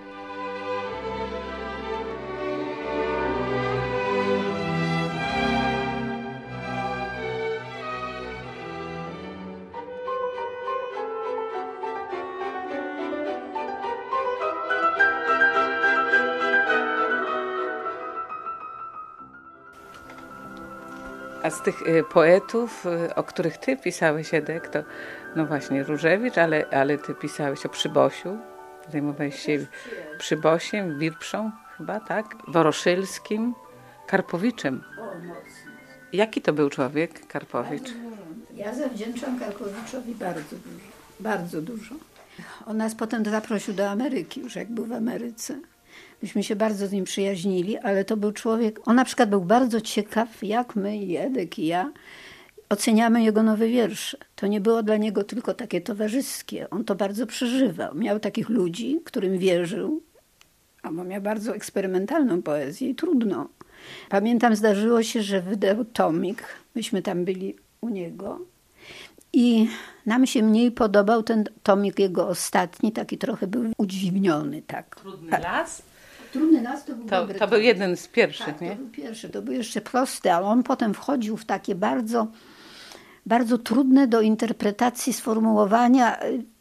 A z tych y, poetów, y, o których ty pisałeś, Edek, to no właśnie Różewicz, ale, ale ty pisałeś o Przybosiu, zajmowałeś się Przybosiem, Wirpszą chyba, tak? Woroszylskim, Karpowiczem. Jaki to był człowiek, Karpowicz? Ja zawdzięczam Karpowiczowi bardzo dużo, bardzo dużo. On nas potem zaprosił do Ameryki, już jak był w Ameryce. Myśmy się bardzo z nim przyjaźnili, ale to był człowiek, on na przykład był bardzo ciekaw, jak my, i Edek, i ja, oceniamy jego nowe wiersze. To nie było dla niego tylko takie towarzyskie, on to bardzo przeżywał. Miał takich ludzi, którym wierzył, albo miał bardzo eksperymentalną poezję i trudną. Pamiętam, zdarzyło się, że wydał tomik, myśmy tam byli u niego i nam się mniej podobał ten tomik jego ostatni, taki trochę był udźwigniony. Tak. Trudny las? Trudny las to był To, dobry to był jeden z pierwszych, tak, nie? to był pierwszy, to był jeszcze prosty, ale on potem wchodził w takie bardzo, bardzo trudne do interpretacji sformułowania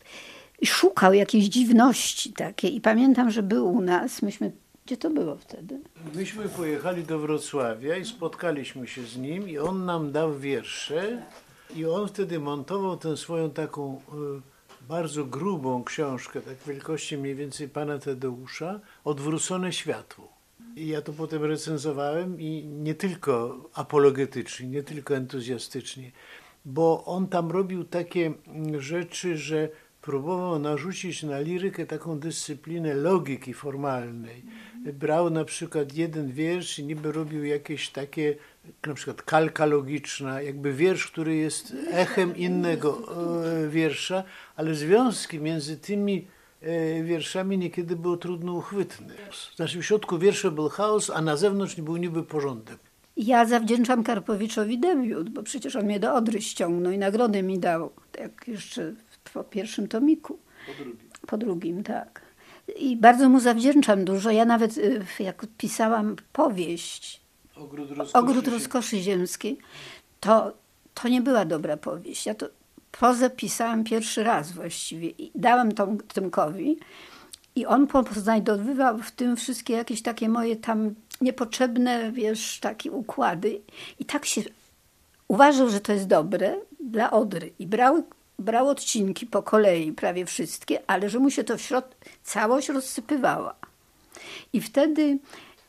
i szukał jakiejś dziwności takiej. I pamiętam, że był u nas, myśmy, gdzie to było wtedy? Myśmy pojechali do Wrocławia i spotkaliśmy się z nim i on nam dał wiersze i on wtedy montował tę swoją taką y, bardzo grubą książkę, tak wielkości mniej więcej pana Tadeusza, Odwrócone światło. I ja to potem recenzowałem i nie tylko apologetycznie, nie tylko entuzjastycznie, bo on tam robił takie rzeczy, że próbował narzucić na lirykę taką dyscyplinę logiki formalnej. Brał na przykład jeden wiersz i niby robił jakieś takie, na przykład kalka logiczna, jakby wiersz, który jest echem innego e, wiersza, ale związki między tymi e, wierszami niekiedy były trudno uchwytne. Znaczy w środku wiersza był chaos, a na zewnątrz był niby porządek. Ja zawdzięczam Karpowiczowi debiut, bo przecież on mnie do Odry ściągnął i nagrodę mi dał, jak jeszcze po pierwszym tomiku. Po drugim. Po drugim, tak. I bardzo mu zawdzięczam dużo. Ja nawet jak pisałam powieść Ogród rozkoszy, Ogród rozkoszy ziemskiej, to, to nie była dobra powieść. Ja to prozę pisałam pierwszy raz właściwie i dałam Tom, Tymkowi i on znajdowywał w tym wszystkie jakieś takie moje tam niepotrzebne, wiesz, takie układy i tak się uważał, że to jest dobre dla Odry i brał brał odcinki po kolei, prawie wszystkie, ale że mu się to w środ... całość rozsypywała. I wtedy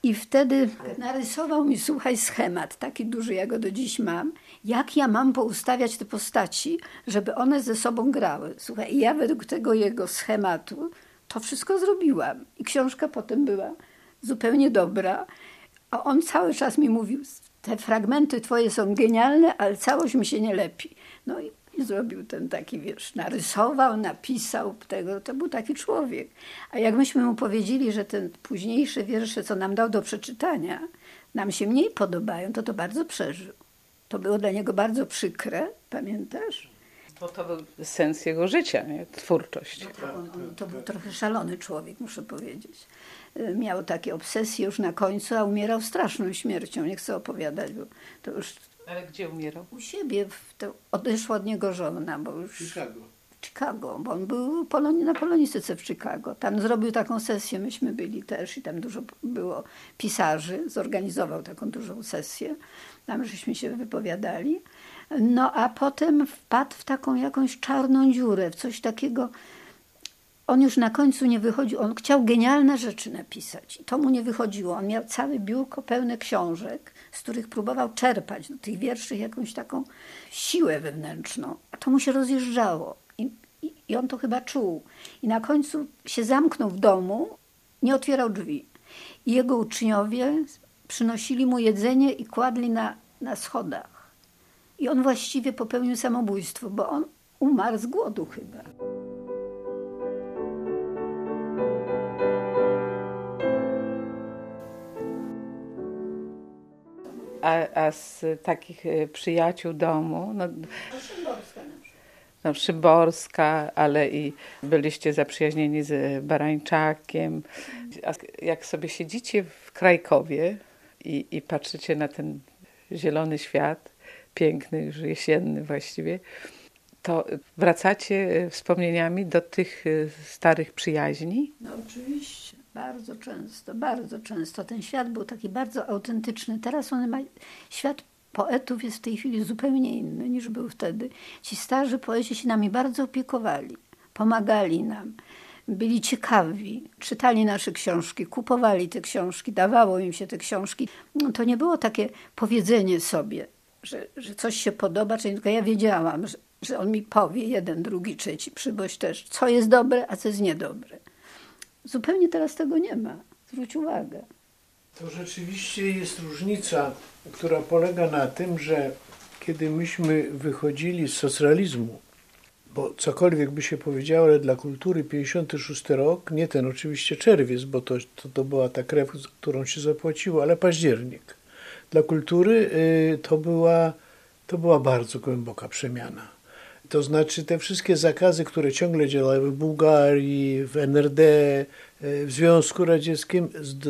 I wtedy narysował mi, słuchaj, schemat, taki duży, ja go do dziś mam, jak ja mam poustawiać te postaci, żeby one ze sobą grały. Słuchaj, i ja według tego jego schematu to wszystko zrobiłam. I książka potem była zupełnie dobra. A on cały czas mi mówił, te fragmenty twoje są genialne, ale całość mi się nie lepi. No i, i zrobił ten taki, wiesz, narysował, napisał tego, to był taki człowiek. A jak myśmy mu powiedzieli, że te późniejsze wiersze, co nam dał do przeczytania, nam się mniej podobają, to to bardzo przeżył. To było dla niego bardzo przykre, pamiętasz? Bo to był sens jego życia, nie? Twórczość. No, on, on, to był trochę szalony człowiek, muszę powiedzieć. Miał takie obsesje już na końcu, a umierał straszną śmiercią. Nie chcę opowiadać, bo to już... Ale gdzie umierał? U siebie. W to, odeszła od niego żona, bo już... Chicago. W Chicago, bo on był poloni, na polonistyce w Chicago. Tam zrobił taką sesję, myśmy byli też i tam dużo było pisarzy. Zorganizował taką dużą sesję. Tam żeśmy się wypowiadali. No a potem wpadł w taką jakąś czarną dziurę, w coś takiego... On już na końcu nie wychodził, on chciał genialne rzeczy napisać i to mu nie wychodziło. On miał całe biurko pełne książek, z których próbował czerpać do tych wierszy jakąś taką siłę wewnętrzną, a to mu się rozjeżdżało i, i, i on to chyba czuł. I na końcu się zamknął w domu, nie otwierał drzwi. I jego uczniowie przynosili mu jedzenie i kładli na, na schodach. I on właściwie popełnił samobójstwo, bo on umarł z głodu chyba. A, a z takich przyjaciół domu, no, no Szymborska, ale i byliście zaprzyjaźnieni z Barańczakiem. A jak sobie siedzicie w Krajkowie i, i patrzycie na ten zielony świat, piękny, już jesienny właściwie, to wracacie wspomnieniami do tych starych przyjaźni? No oczywiście. Bardzo często, bardzo często. Ten świat był taki bardzo autentyczny. Teraz on ma, świat poetów jest w tej chwili zupełnie inny niż był wtedy. Ci starzy poeci się nami bardzo opiekowali, pomagali nam, byli ciekawi, czytali nasze książki, kupowali te książki, dawało im się te książki. No, to nie było takie powiedzenie sobie, że, że coś się podoba, czyli tylko ja wiedziałam, że, że on mi powie, jeden, drugi, trzeci, Przyboś też, co jest dobre, a co jest niedobre. Zupełnie teraz tego nie ma. Zwróć uwagę. To rzeczywiście jest różnica, która polega na tym, że kiedy myśmy wychodzili z socjalizmu, bo cokolwiek by się powiedziało, ale dla kultury pięćdziesiąty szósty rok, nie ten oczywiście czerwiec, bo to, to, to była ta krew, którą się zapłaciło, ale październik. Dla kultury y, to, była, to była bardzo głęboka przemiana. To znaczy te wszystkie zakazy, które ciągle działały w Bułgarii, w N R D, w Związku Radzieckim,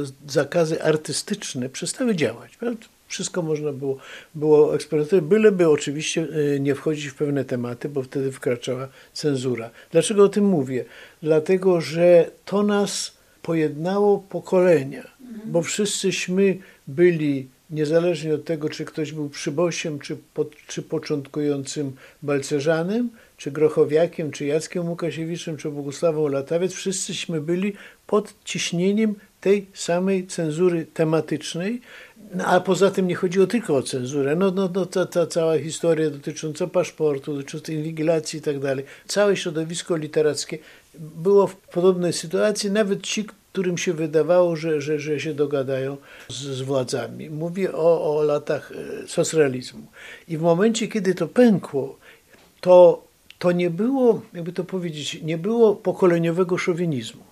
zakazy artystyczne przestały działać. Wszystko można było, było eksperymentować, byleby oczywiście nie wchodzić w pewne tematy, bo wtedy wkraczała cenzura. Dlaczego o tym mówię? Dlatego, że to nas pojednało pokolenia, bo wszyscyśmy byli, niezależnie od tego, czy ktoś był Przybosiem, czy, po, czy początkującym balcerzanem, czy Grochowiakiem, czy Jackiem Łukasiewiczem, czy Bogusławą Latawiec, wszyscyśmy byli pod ciśnieniem tej samej cenzury tematycznej, no, a poza tym nie chodziło tylko o cenzurę. No, no, no ta, ta cała historia dotycząca paszportu, dotycząca inwigilacji i tak dalej. Całe środowisko literackie było w podobnej sytuacji, nawet ci, którym się wydawało, że, że, że się dogadają z, z władzami. Mówię o, o latach socrealizmu. I w momencie, kiedy to pękło, to, to nie było, jakby to powiedzieć, nie było pokoleniowego szowinizmu.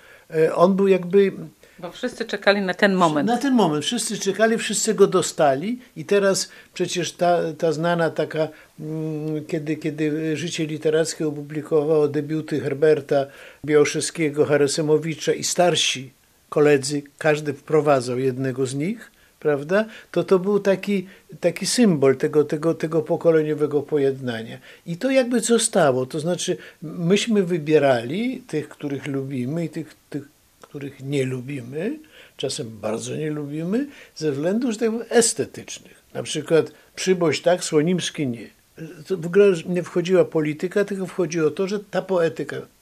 On był jakby... Bo wszyscy czekali na ten moment. Na ten moment. Wszyscy czekali, wszyscy go dostali i teraz przecież ta, ta znana taka, kiedy, kiedy Życie Literackie opublikowało debiuty Herberta, Białoszewskiego, Harasemowicza i starsi koledzy, każdy wprowadzał jednego z nich, prawda? To to był taki, taki symbol tego, tego, tego pokoleniowego pojednania. I to jakby zostało. To znaczy myśmy wybierali tych, których lubimy i tych, tych których nie lubimy, czasem bardzo nie lubimy, ze względów, że tak powiem, estetycznych. Na przykład Przyboś tak, Słonimski nie. To w ogóle nie wchodziła polityka, tylko wchodziło to, że ta poetyka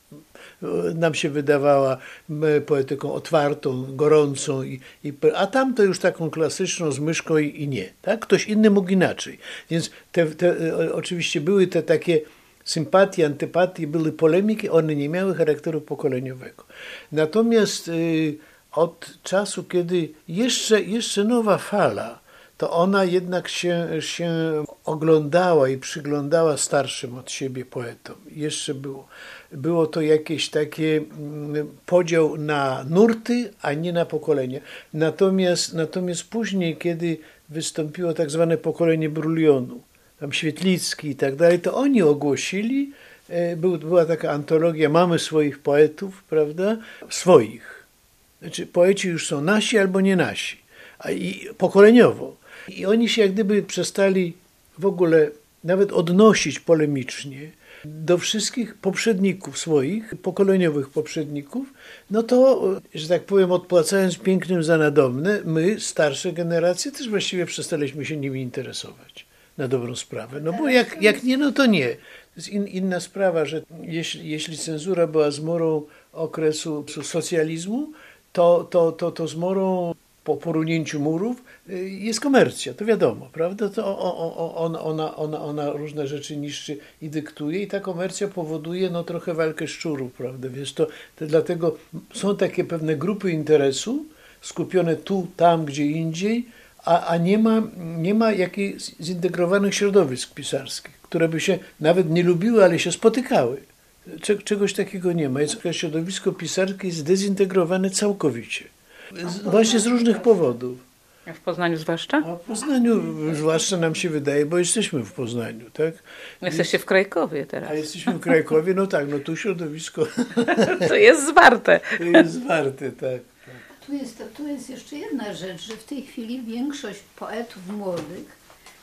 nam się wydawała poetyką otwartą, gorącą, i, i, a tam to już taką klasyczną z myszką i, i nie. Tak? Ktoś inny mógł inaczej. Więc te, te, oczywiście były te takie sympatie, antypatie, były polemiki, one nie miały charakteru pokoleniowego. Natomiast y, od czasu, kiedy jeszcze, jeszcze nowa fala, to ona jednak się, się oglądała i przyglądała starszym od siebie poetom. Jeszcze było, było to jakieś takie podział na nurty, a nie na pokolenia. Natomiast, natomiast później, kiedy wystąpiło tak zwane pokolenie Brulionu, tam Świetlicki i tak dalej, to oni ogłosili, był, była taka antologia Mamy swoich poetów, prawda? Swoich. Znaczy poeci już są nasi albo nie nasi, a i pokoleniowo. I oni się jak gdyby przestali w ogóle nawet odnosić polemicznie do wszystkich poprzedników swoich, pokoleniowych poprzedników, no to, że tak powiem, odpłacając pięknym za nadomne, my, starsze generacje, też właściwie przestaliśmy się nimi interesować na dobrą sprawę. No bo jak, jak nie, no to nie. To jest in, inna sprawa, że jeśli, jeśli cenzura była zmorą okresu socjalizmu, to, to, to, to zmorą po porunięciu murów jest komercja, to wiadomo, prawda? To ona, ona, ona, ona różne rzeczy niszczy i dyktuje i ta komercja powoduje no, trochę walkę szczurów, prawda? Wiesz, to, to dlatego są takie pewne grupy interesu skupione tu, tam, gdzie indziej, a, a nie ma, nie ma jakichś zintegrowanych środowisk pisarskich, które by się nawet nie lubiły, ale się spotykały. Czegoś takiego nie ma. Jest środowisko pisarskie zdezintegrowane całkowicie. Z, właśnie z różnych powodów. A w Poznaniu zwłaszcza? A w Poznaniu zwłaszcza nam się wydaje, bo jesteśmy w Poznaniu, tak? Jesteście w Krajkowie teraz. A jesteśmy w Krajkowie, no tak, no tu środowisko to jest zwarte. To jest zwarte, tak. tak. Tu jest, tu jest jeszcze jedna rzecz, że w tej chwili większość poetów młodych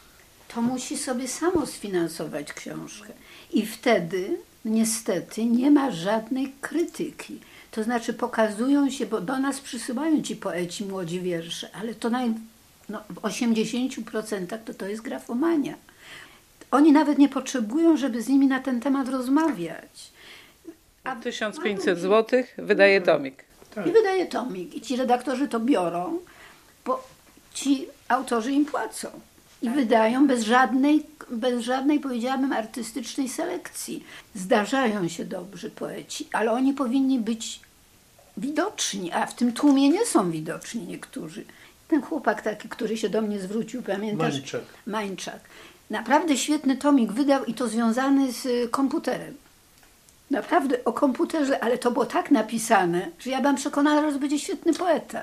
to musi sobie samo sfinansować książkę. I wtedy niestety nie ma żadnej krytyki. To znaczy pokazują się, bo do nas przysyłają ci poeci młodzi wiersze, ale to naj, no, w osiemdziesięciu procentach to to jest grafomania. Oni nawet nie potrzebują, żeby z nimi na ten temat rozmawiać. A tysiąc pięćset złotych wydaje tomik. Tak. I wydaje tomik. I ci redaktorzy to biorą, bo ci autorzy im płacą. I tak. wydają bez żadnej, bez żadnej, powiedziałabym, artystycznej selekcji. Zdarzają się dobrzy poeci, ale oni powinni być widoczni, a w tym tłumie nie są widoczni niektórzy. Ten chłopak taki, który się do mnie zwrócił, pamiętasz? Mańczak. Mańczak. Naprawdę świetny tomik wydał i to związany z komputerem. Naprawdę o komputerze, ale to było tak napisane, że ja byłam przekonana, że to będzie świetny poeta.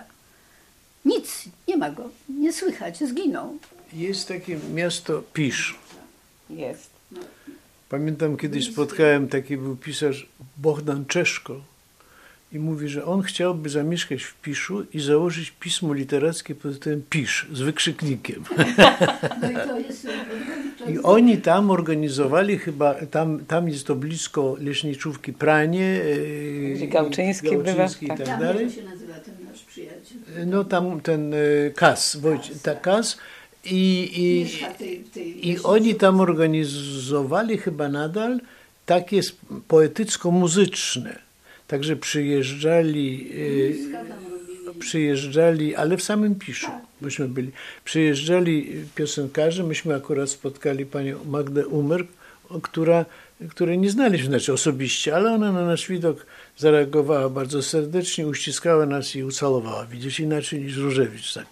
Nic, nie ma go, nie słychać, zginął. Jest takie miasto Pisz. Jest. Pamiętam, kiedyś spotkałem, taki był pisarz Bohdan Czeszko i mówi, że on chciałby zamieszkać w Piszu i założyć pismo literackie pod tytułem Pisz z wykrzyknikiem. No i to jest... To I oni tam organizowali chyba, tam, tam jest to blisko Leśniczówki Pranie, gdzie Gałczyński, Gałczyński bywa. i tak tam dalej. jak się nazywa ten nasz przyjaciel? No tam ten Kas, Wojciech, ta Kas. I, i, tej, tej i oni tam organizowali chyba nadal takie poetycko-muzyczne. Także przyjeżdżali, e, przyjeżdżali, ale w samym Piszu myśmy byli. Przyjeżdżali piosenkarze, myśmy akurat spotkali panią Magdę Umer, która, której nie znaliśmy znaczy osobiście, ale ona na nasz widok zareagowała bardzo serdecznie, uściskała nas i ucalowała. Widzisz, inaczej niż Różewicz. Tak.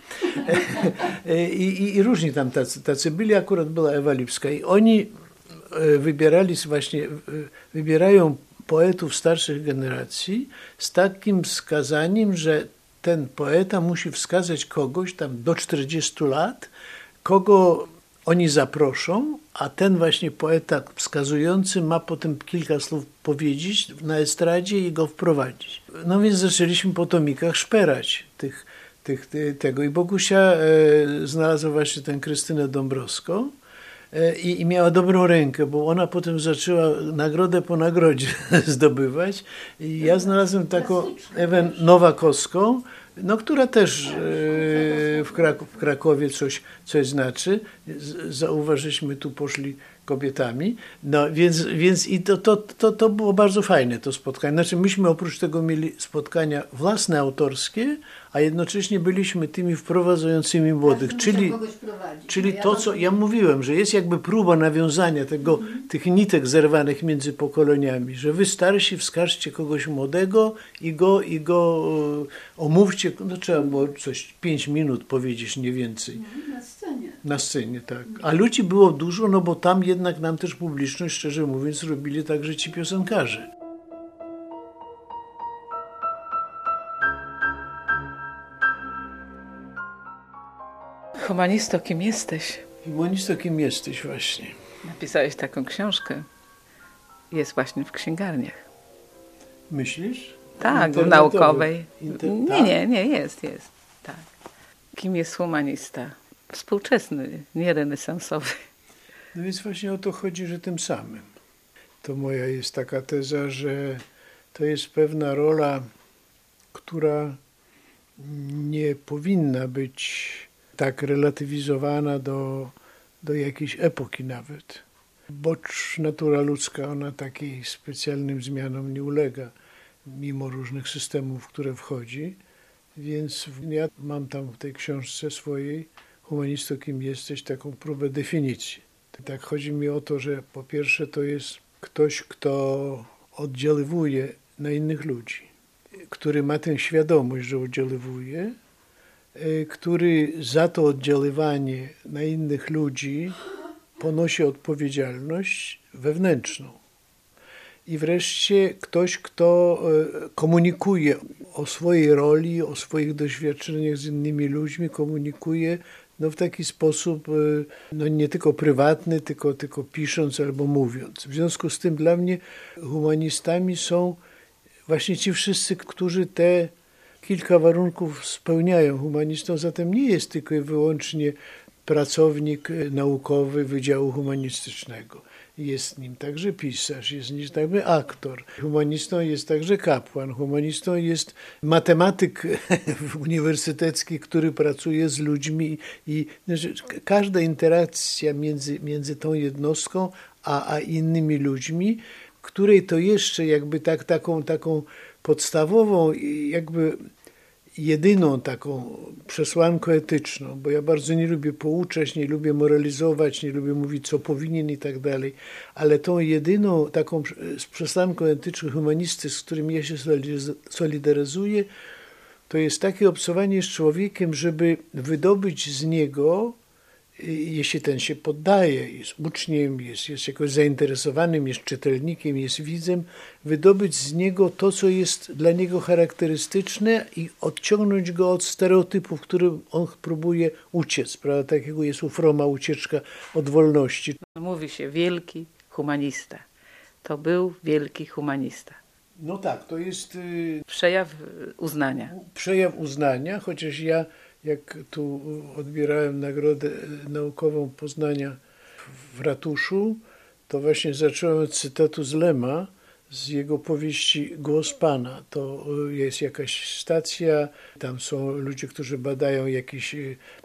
I, i, I różni tam tacy, tacy byli, akurat była Ewa Lipska. I oni wybierali właśnie, wybierają poetów starszych generacji z takim wskazaniem, że ten poeta musi wskazać kogoś tam do czterdziestu lat, kogo oni zaproszą, a ten właśnie poeta wskazujący ma potem kilka słów powiedzieć na estradzie i go wprowadzić. No więc zaczęliśmy po tomikach szperać tych, tych, tych, tego. I Bogusia e, znalazła właśnie tę Krystynę Dąbrowską e, i, i miała dobrą rękę, bo ona potem zaczęła nagrodę po nagrodzie zdobywać. I ja znalazłem taką Ewę Nowakowską, no, która też e, w, Krak- w Krakowie coś, coś znaczy. Z, zauważyliśmy, tu poszli kobietami. No więc, więc i to, to, to, to było bardzo fajne to spotkanie. Znaczy myśmy oprócz tego mieli spotkania własne, autorskie, a jednocześnie byliśmy tymi wprowadzającymi młodych. Czyli, czyli to, co ja mówiłem, że jest jakby próba nawiązania tego, mhm. tych nitek zerwanych między pokoleniami, że wy starsi wskażcie kogoś młodego i go, i go omówcie, no trzeba było coś pięć minut powiedzieć, nie więcej. Na scenie. Na scenie, tak. A ludzi było dużo, no bo tam jednak nam też publiczność, szczerze mówiąc, robili także ci piosenkarze. Humanisto, kim jesteś? Humanisto, kim jesteś właśnie? Napisałeś taką książkę. Jest właśnie w księgarniach. Myślisz? Tak, w naukowej. Inter... Nie, tak? nie, nie, jest, jest. Tak. Kim jest humanista? Współczesny, nie renesansowy. No więc właśnie o to chodzi, że tym samym. To moja jest taka teza, że to jest pewna rola, która nie powinna być tak relatywizowana do, do jakiejś epoki nawet. Bocz natura ludzka, ona takiej specjalnym zmianom nie ulega, mimo różnych systemów, w które wchodzi. Więc ja mam tam w tej książce swojej Humanisto, kim jesteś, taką próbę definicji. Tak chodzi mi o to, że po pierwsze to jest ktoś, kto oddziaływuje na innych ludzi, który ma tę świadomość, że oddziaływuje, który za to oddziaływanie na innych ludzi ponosi odpowiedzialność wewnętrzną. I wreszcie ktoś, kto komunikuje o swojej roli, o swoich doświadczeniach z innymi ludźmi, komunikuje no, w taki sposób no, nie tylko prywatny, tylko, tylko pisząc albo mówiąc. W związku z tym dla mnie humanistami są właśnie ci wszyscy, którzy te kilka warunków spełniają. Humanistą zatem nie jest tylko i wyłącznie pracownik naukowy Wydziału Humanistycznego. Jest nim także pisarz, jest nim także aktor. Humanistą jest także kapłan. Humanistą jest matematyk uniwersytecki, który pracuje z ludźmi. I znaczy, każda interakcja między, między tą jednostką a, a innymi ludźmi, której to jeszcze jakby tak, taką, taką podstawową jakby jedyną taką przesłanką etyczną, bo ja bardzo nie lubię pouczać, nie lubię moralizować, nie lubię mówić, co powinien i tak dalej, ale tą jedyną taką przesłanką etyczną humanisty, z którym ja się solidaryzuję, to jest takie obcowanie z człowiekiem, żeby wydobyć z niego, jeśli ten się poddaje, jest uczniem, jest, jest jakoś zainteresowanym, jest czytelnikiem, jest widzem, wydobyć z niego to, co jest dla niego charakterystyczne i odciągnąć go od stereotypów, którym on próbuje uciec. Prawda? Takiego jest u Froma ucieczka od wolności. Mówi się wielki humanista. To był wielki humanista. No tak, to jest... Przejaw uznania. Przejaw uznania, chociaż ja jak tu odbierałem Nagrodę Naukową Poznania w ratuszu, to właśnie zacząłem od cytatu z Lema, z jego powieści Głos Pana. To jest jakaś stacja, tam są ludzie, którzy badają jakieś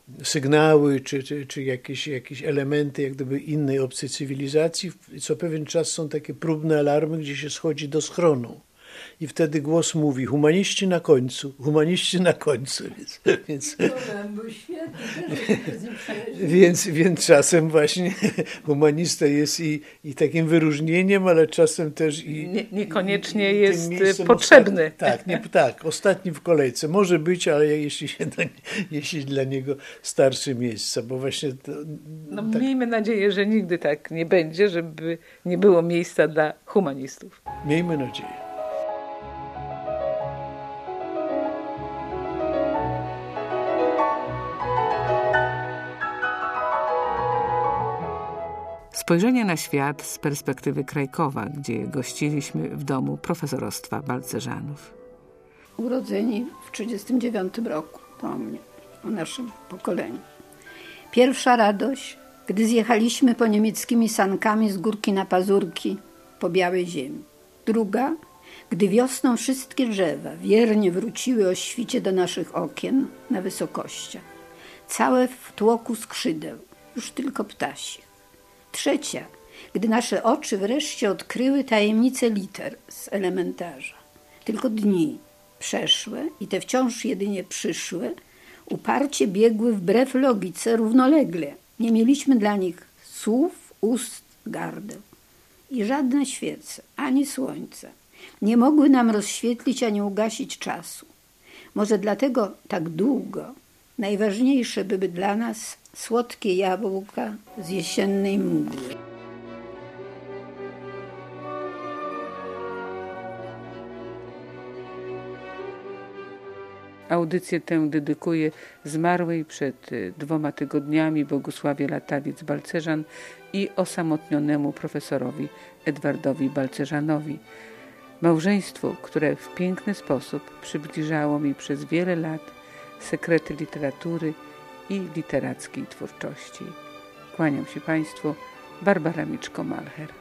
sygnały, czy, czy, czy jakieś, jakieś elementy jak gdyby innej obcej cywilizacji. Co pewien czas są takie próbne alarmy, gdzie się schodzi do schronu. I wtedy głos mówi, humaniści na końcu, humaniści na końcu. Więc, więc, więc, więc czasem właśnie humanista jest i, i takim wyróżnieniem, ale czasem też i... Nie, niekoniecznie i, i jest potrzebny. Ostatni, tak, nie, tak, ostatni w kolejce. Może być, ale jeśli, się dla, jeśli dla niego starszy miejsca, bo właśnie... To, no, tak. Miejmy nadzieję, że nigdy tak nie będzie, żeby nie było miejsca dla humanistów. Miejmy nadzieję. Spojrzenie na świat z perspektywy Krajkowa, gdzie gościliśmy w domu profesorostwa Balcerzanów. Urodzeni w trzydziestym dziewiątym roku, to o mnie, o naszym pokoleniu. Pierwsza radość, gdy zjechaliśmy po niemieckimi sankami z górki na pazurki po białej ziemi. Druga, gdy wiosną wszystkie drzewa wiernie wróciły o świcie do naszych okien na wysokościach. Całe w tłoku skrzydeł, już tylko ptasich. Trzecia, gdy nasze oczy wreszcie odkryły tajemnicę liter z elementarza. Tylko dni przeszłe i te wciąż jedynie przyszłe uparcie biegły wbrew logice równolegle. Nie mieliśmy dla nich słów, ust, gardeł. I żadne świece, ani słońce nie mogły nam rozświetlić ani ugasić czasu. Może dlatego tak długo najważniejsze były dla nas słodkie jabłka z jesiennej mgły. Audycję tę dedykuję zmarłej przed dwoma tygodniami Bogusławie Latawiec-Balcerzan i osamotnionemu profesorowi Edwardowi Balcerzanowi. Małżeństwu, które w piękny sposób przybliżało mi przez wiele lat sekrety literatury i literackiej twórczości. Kłaniam się Państwu, Barbara Miczko-Malcher.